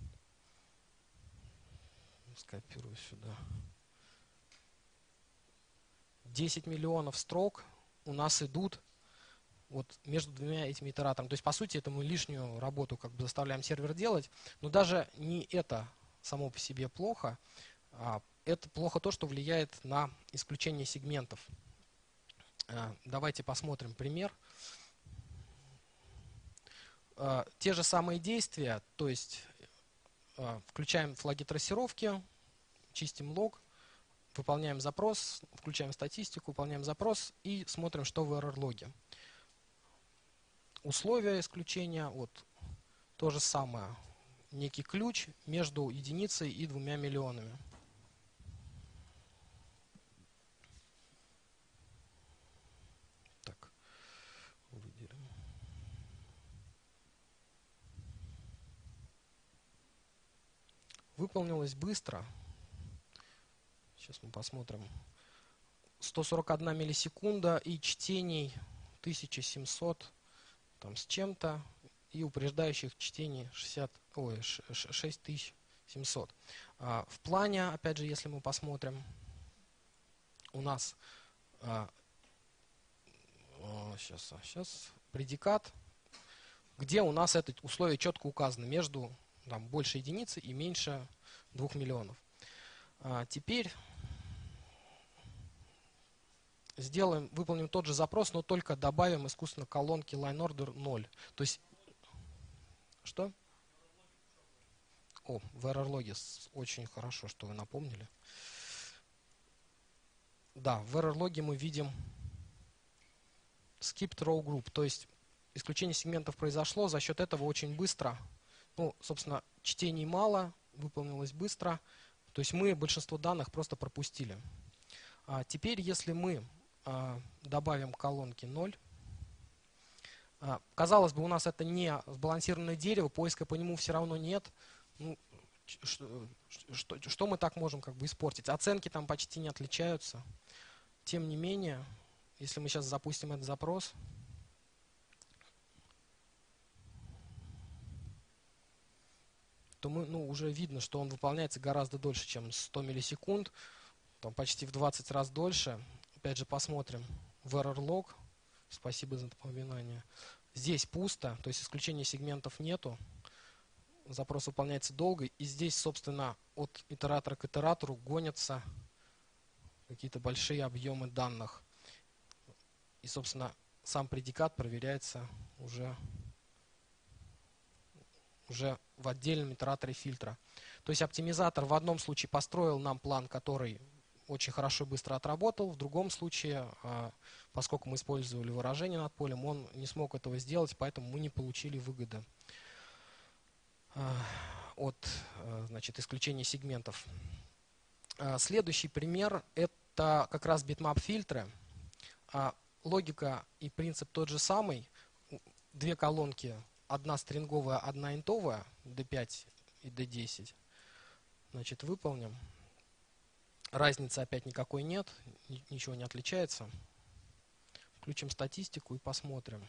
скопирую сюда, десять миллионов строк у нас идут вот между двумя этими итераторами. То есть, по сути, это мы лишнюю работу как бы заставляем сервер делать, но даже не это само по себе плохо, а это плохо то, что влияет на исключение сегментов. А, давайте посмотрим пример. А, те же самые действия, то есть а, включаем флаги трассировки, чистим лог, выполняем запрос, включаем статистику, выполняем запрос и смотрим, что в error-логе. Условия исключения, вот то же самое, некий ключ между единицей и двумя миллионами. Так, выделим. Выполнилось быстро. Сейчас мы посмотрим. сто сорок одна миллисекунда и чтений тысяча семьсот там с чем-то, и упреждающих чтений шестьдесят, ой, шесть тысяч семьсот. А, в плане, опять же, если мы посмотрим, у нас а, сейчас, сейчас предикат, где у нас это условие четко указано между там, больше единицы и меньше двух миллионов. А, теперь сделаем, выполним тот же запрос, но только добавим искусственно колонки line-order ноль. То есть, что? О, в error-логе очень хорошо, что вы напомнили. Да, в error-логе мы видим skipped row group, то есть исключение сегментов произошло, за счет этого очень быстро, ну, собственно, чтений мало, выполнилось быстро, то есть мы большинство данных просто пропустили. А теперь, если мы а, добавим колонки ноль, а, казалось бы, у нас это не сбалансированное дерево, поиска по нему все равно нет. Ну, что, что, что мы так можем как бы испортить? Оценки там почти не отличаются. Тем не менее, если мы сейчас запустим этот запрос, то мы, ну, уже видно, что он выполняется гораздо дольше, чем сто миллисекунд, там почти в двадцать раз дольше. Опять же, посмотрим в error log. Спасибо за напоминание. Здесь пусто, то есть исключения сегментов нету. Запрос выполняется долго. И здесь, собственно, от итератора к итератору гонятся какие-то большие объемы данных. И, собственно, сам предикат проверяется уже, уже в отдельном итераторе фильтра. То есть оптимизатор в одном случае построил нам план, который очень хорошо и быстро отработал. В другом случае, поскольку мы использовали выражение над полем, он не смог этого сделать, поэтому мы не получили выгоды от, значит, исключения сегментов. Следующий пример – это как раз битмап-фильтры. Логика и принцип тот же самый. Две колонки, одна стринговая, одна интовая, ди пять и ди десять. Значит, выполним. Разницы опять никакой нет, ничего не отличается. Включим статистику и посмотрим.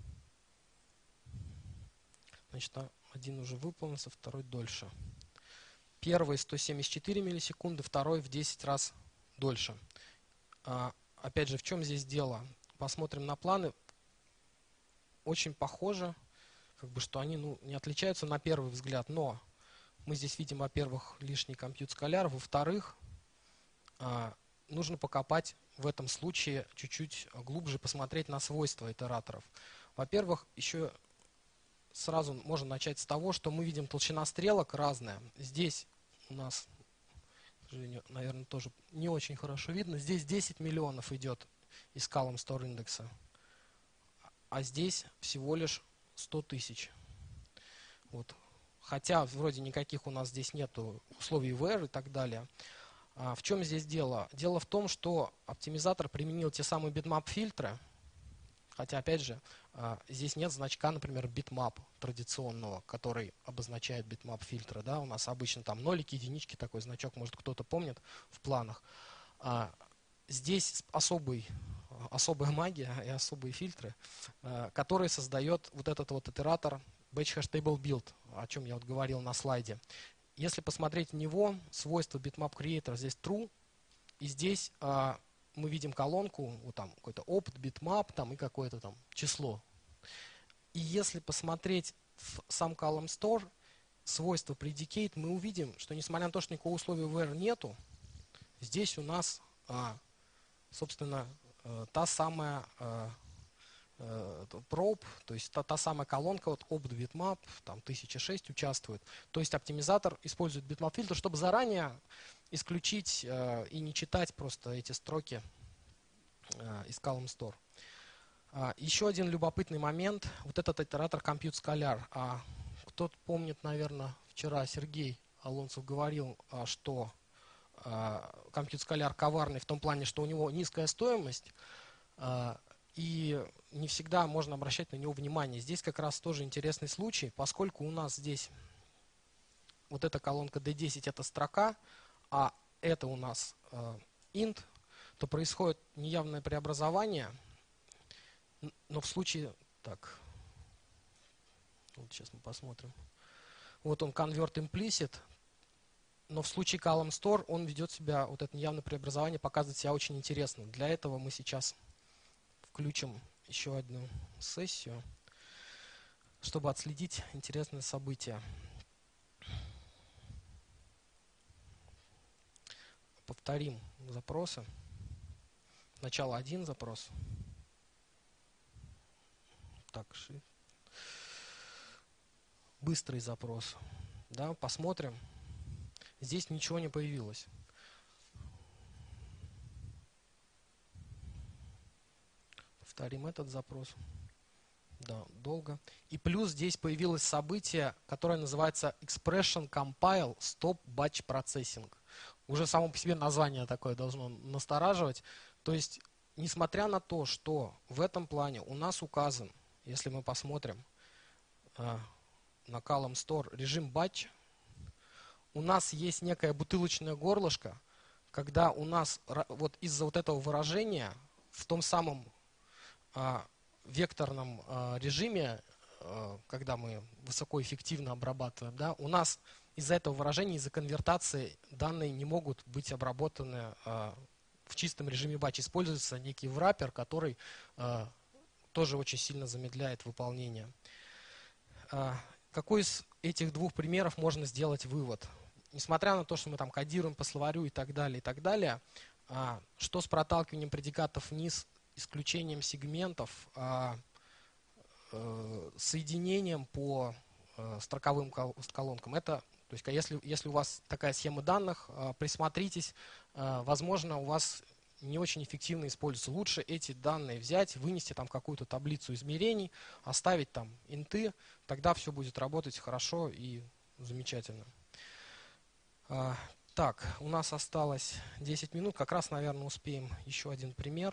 Значит, один уже выполнился, второй дольше. Первый сто семьдесят четыре миллисекунды, второй в десять раз дольше. А, опять же, в чем здесь дело? Посмотрим на планы. Очень похоже, как бы, что они, ну, не отличаются на первый взгляд, но мы здесь видим, во-первых, лишний компьют-скаляр, во-вторых, а, нужно покопать в этом случае чуть-чуть глубже, посмотреть на свойства итераторов. Во-первых, еще сразу можно начать с того, что мы видим толщина стрелок разная. Здесь у нас, к сожалению, наверное, тоже не очень хорошо видно. Здесь десять миллионов идет из column store индекса, а здесь всего лишь сто тысяч. Вот. Хотя вроде никаких у нас здесь нету условий ви эй ар и так далее. А в чем здесь дело? Дело в том, что оптимизатор применил те самые битмап-фильтры, хотя, опять же, здесь нет значка, например, bitmap традиционного, который обозначает битмап-фильтры. Да? У нас обычно там нолики, единички, такой значок, может, кто-то помнит в планах. А здесь особый, особая магия и особые фильтры, которые создает вот этот вот итератор batch hash table build, о чем я вот говорил на слайде. Если посмотреть в него, свойство bitmap creator здесь true, и здесь а, мы видим колонку, вот там какой-то опыт, bitmap там, и какое-то там число. И если посмотреть в сам column store, свойство predicate, мы увидим, что несмотря на то, что никакого условия ви эй ар нету, здесь у нас, а, собственно, а, та самая а, probe, то есть та, та самая колонка, вот opt bitmap, там тысяча шесть участвует. То есть оптимизатор использует bitmap фильтр, чтобы заранее исключить э, и не читать просто эти строки э, из column store. А, еще один любопытный момент, вот этот итератор compute scalar. А, кто-то помнит, наверное, вчера Сергей Алонсов говорил, а, что а, compute scalar коварный в том плане, что у него низкая стоимость, а, и не всегда можно обращать на него внимание. Здесь как раз тоже интересный случай, поскольку у нас здесь вот эта колонка ди десять это строка, а это у нас э, int, то происходит неявное преобразование, но в случае, так, вот сейчас мы посмотрим, вот он convert implicit, но в случае column store он ведет себя, вот это неявное преобразование показывает себя очень интересно. Для этого мы сейчас включим еще одну сессию, чтобы отследить интересное событие. Повторим запросы. Сначала один запрос. Так, быстрый запрос. Да, посмотрим. Здесь ничего не появилось. Повторим этот запрос. Да, долго. И плюс здесь появилось событие, которое называется Expression Compile Stop Batch Processing. Уже само по себе название такое должно настораживать. То есть, несмотря на то, что в этом плане у нас указан, если мы посмотрим э, на column store режим batch, у нас есть некое бутылочное горлышко, когда у нас вот из-за вот этого выражения в том самом э, векторном э, режиме когда мы высокоэффективно обрабатываем, да, у нас из-за этого выражения, из-за конвертации данные не могут быть обработаны в чистом режиме батч. Используется некий wrapper, который тоже очень сильно замедляет выполнение. Какой из этих двух примеров можно сделать вывод? Несмотря на то, что мы там кодируем по словарю и так далее, и так далее, что с проталкиванием предикатов вниз, исключением сегментов, соединением по строковым колонкам, это, то есть, если, если у вас такая схема данных, присмотритесь, возможно, у вас не очень эффективно используется. Лучше эти данные взять, вынести там какую-то таблицу измерений, оставить там инты, тогда все будет работать хорошо и замечательно. Так, у нас осталось десять минут, как раз, наверное, успеем еще один пример.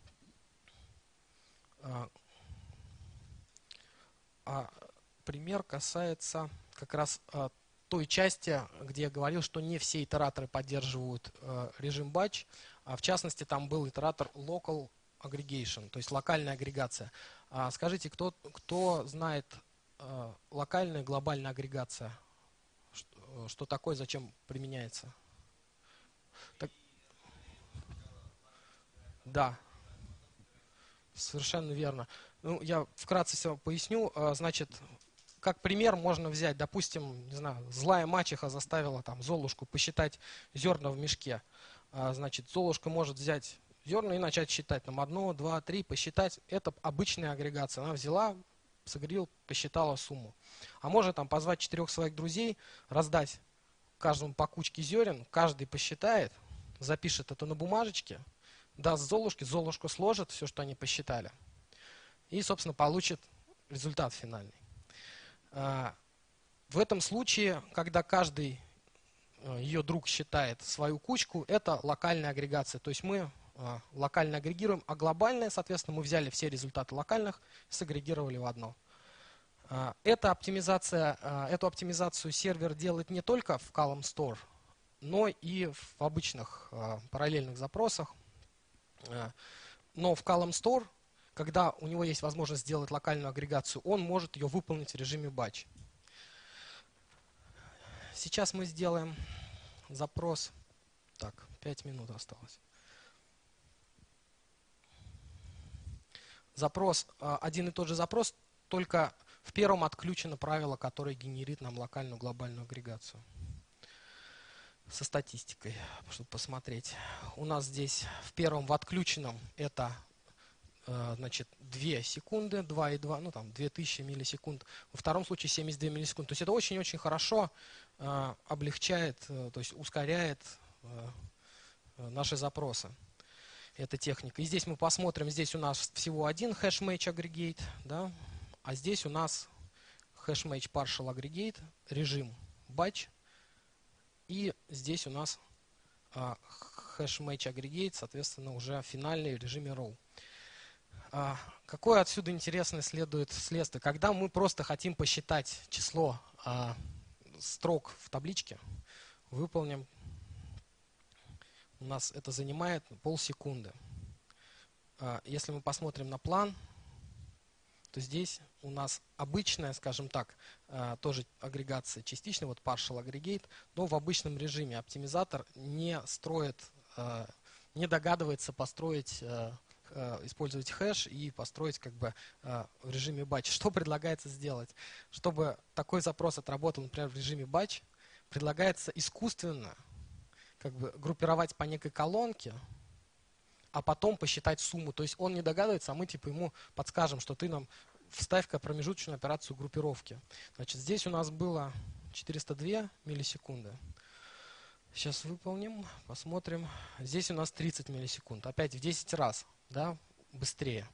А пример касается как раз той части, где я говорил, что не все итераторы поддерживают режим batch, а в частности там был итератор local aggregation, то есть локальная агрегация. Скажите, кто, кто знает локальная и глобальная агрегация? Что, что такое, зачем применяется? Так, да, совершенно верно. Ну, я вкратце все поясню. Значит, как пример можно взять, допустим, не знаю, злая мачеха заставила там Золушку посчитать зерна в мешке. Значит, Золушка может взять зерна и начать считать там одно, два, три, посчитать. Это обычная агрегация. Она взяла, согрел, посчитала сумму. А может там позвать четырех своих друзей, раздать каждому по кучке зерен, каждый посчитает, запишет это на бумажечке, даст Золушке, Золушка сложит все, что они посчитали, и, собственно, получит результат финальный. В этом случае, когда каждый ее друг считает свою кучку, это локальная агрегация. То есть мы локально агрегируем, а глобальная, соответственно, мы взяли все результаты локальных и сагрегировали в одно. Эта оптимизация, эту оптимизацию сервер делает не только в column store, но и в обычных параллельных запросах. Но в column store, когда у него есть возможность сделать локальную агрегацию, он может ее выполнить в режиме batch. Сейчас мы сделаем запрос. Так, пять минут осталось. Запрос, один и тот же запрос, только в первом отключено правило, которое генерит нам локальную глобальную агрегацию. Со статистикой, чтобы посмотреть. У нас здесь в первом в отключенном это значит, две секунды, два и два, ну там две тысячи миллисекунд. Во втором случае семьдесят две миллисекунды. То есть это очень-очень хорошо э, облегчает, э, то есть ускоряет э, наши запросы. Эта техника. И здесь мы посмотрим, здесь у нас всего один hash-match aggregate, да, а здесь у нас hash-match partial aggregate, режим batch, и здесь у нас э, hash-match aggregate, соответственно, уже финальный в режиме row. Какое отсюда интересное следует следствие? Когда мы просто хотим посчитать число а, строк в табличке, выполним, у нас это занимает полсекунды. А, если мы посмотрим на план, то здесь у нас обычная, скажем так, а, тоже агрегация частичная, вот partial aggregate, но в обычном режиме оптимизатор не строит, а, не догадывается построить а, использовать хэш и построить как бы в режиме batch. Что предлагается сделать? Чтобы такой запрос отработал, например, в режиме batch, предлагается искусственно как бы группировать по некой колонке, а потом посчитать сумму. То есть он не догадывается, а мы типа ему подскажем, что ты нам вставь-ка промежуточную операцию группировки. Значит, здесь у нас было четыреста две миллисекунды. Сейчас выполним, посмотрим. Здесь у нас тридцать миллисекунд. Опять в десять раз, да, быстрее.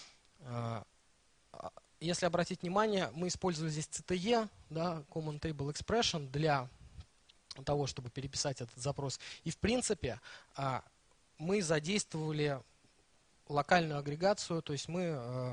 Если обратить внимание, мы использовали здесь си ти и, да, Common Table Expression, для того, чтобы переписать этот запрос. И в принципе мы задействовали локальную агрегацию, то есть мы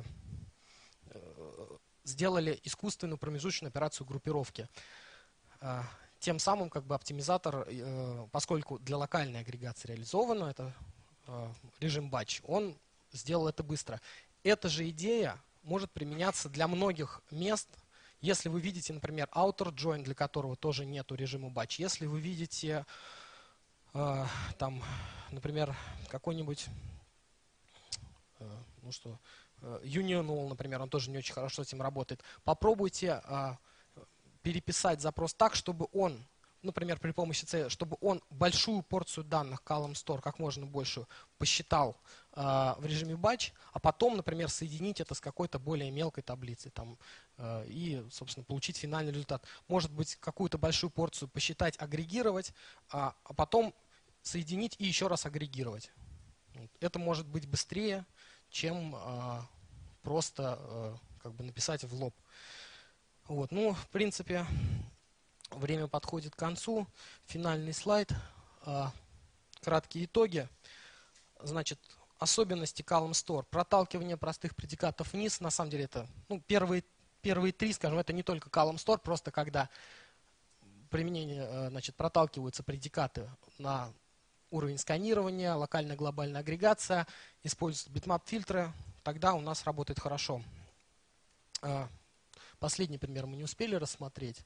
сделали искусственную промежуточную операцию группировки. Тем самым как бы оптимизатор, поскольку для локальной агрегации реализовано, это режим batch, он сделал это быстро. Эта же идея может применяться для многих мест. Если вы видите, например, outer join, для которого тоже нету режима batch. Если вы видите, э, там, например, какой-нибудь, э, ну что, э, union all, например, он тоже не очень хорошо с этим работает. Попробуйте э, переписать запрос так, чтобы он, например, при помощи C, чтобы он большую порцию данных column store, как можно большую, посчитал э, в режиме batch, а потом, например, соединить это с какой-то более мелкой таблицей там, э, и, собственно, получить финальный результат. Может быть, какую-то большую порцию посчитать, агрегировать, а, а потом соединить и еще раз агрегировать. Это может быть быстрее, чем э, просто э, как бы написать в лоб. Вот. Ну, в принципе, время подходит к концу. Финальный слайд. Краткие итоги. Значит, особенности column store. Проталкивание простых предикатов вниз. На самом деле это ну, первые, первые три, скажем, это не только column store, просто когда применение, значит, проталкиваются предикаты на уровень сканирования, локальная глобальная агрегация, используются битмап-фильтры, тогда у нас работает хорошо. Последний пример мы не успели рассмотреть,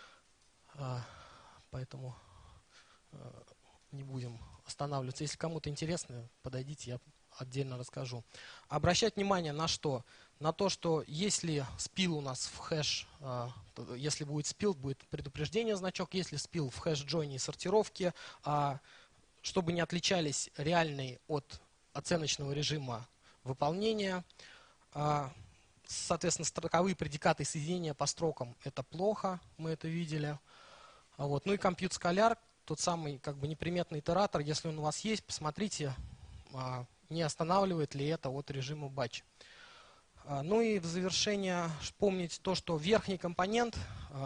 поэтому не будем останавливаться. Если кому-то интересно, подойдите, я отдельно расскажу. Обращать внимание на что? На то, что если спил у нас в хэш, если будет спил, будет предупреждение значок, если спил в хэш-джойне и сортировке, чтобы не отличались реальные от оценочного режима выполнения. Соответственно, строковые предикаты соединения по строкам – это плохо, мы это видели. Вот. Ну и compute scalar, тот самый как бы неприметный итератор, если он у вас есть, посмотрите, не останавливает ли это от режима batch. Ну и в завершение помнить то, что верхний компонент,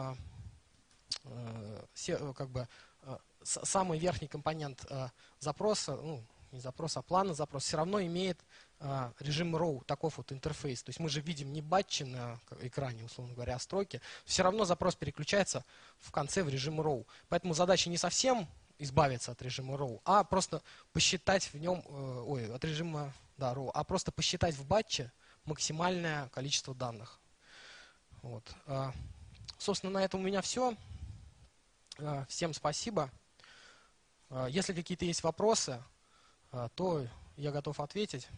как бы самый верхний компонент запроса, ну, не запроса, а плана запроса, все равно имеет а, режим row, таков вот интерфейс. То есть мы же видим не батчи на экране, условно говоря, а строки. Все равно запрос переключается в конце в режим row. Поэтому задача не совсем избавиться от режима row, а просто посчитать в нем, э, ой, от режима, да, row, а просто посчитать в батче максимальное количество данных. Вот. А, собственно, на этом у меня все. А, всем спасибо. А, если какие-то есть вопросы, а, то я готов ответить.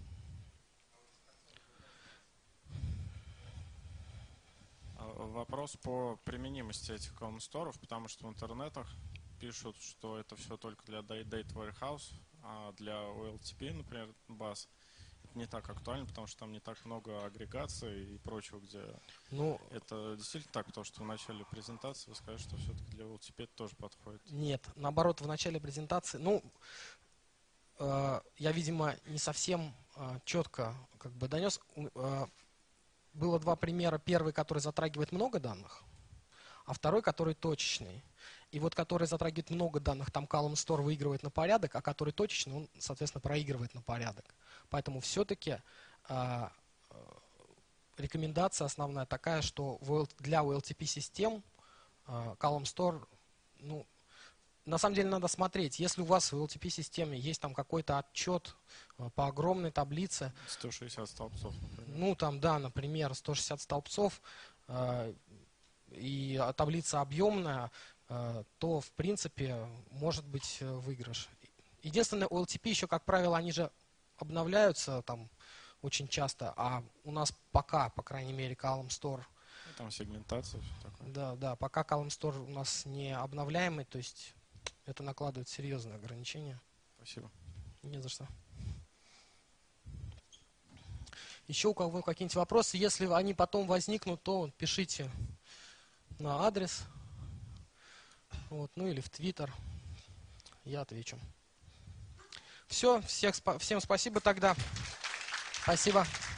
Вопрос по применимости этих column store, потому что в интернетах пишут, что это все только для Data Warehouse, а для о эл ти пи, например, баз, это не так актуально, потому что там не так много агрегаций и прочего, где ну, это действительно так, то, что в начале презентации вы сказали, что все-таки для о эл ти пи это тоже подходит. Нет, наоборот, в начале презентации, ну, э, я, видимо, не совсем э, четко как бы донес. Э, Было два примера. Первый, который затрагивает много данных, а второй, который точечный. И вот который затрагивает много данных, там column store выигрывает на порядок, а который точечный, он, соответственно, проигрывает на порядок. Поэтому все-таки э, рекомендация основная такая, что для о эл ти пи-систем э, column store, ну, на самом деле надо смотреть, если у вас в о эл ти пи-системе есть там какой-то отчет э, по огромной таблице. сто шестьдесят столбцов, например. Ну, там, да, например, сто шестьдесят столбцов, э, и таблица объемная, э, то, в принципе, может быть э, выигрыш. Единственное, о эл ти пи еще, как правило, они же обновляются там очень часто, а у нас пока, по крайней мере, column store. Там сегментация, все такое. Да, да, пока column store у нас не обновляемый, то есть это накладывает серьезные ограничения. Спасибо. Не за что. Еще у кого какие-нибудь вопросы? Если они потом возникнут, то пишите на адрес. Вот, ну или в Твиттер. Я отвечу. Все, всех, всем спасибо тогда. Спасибо.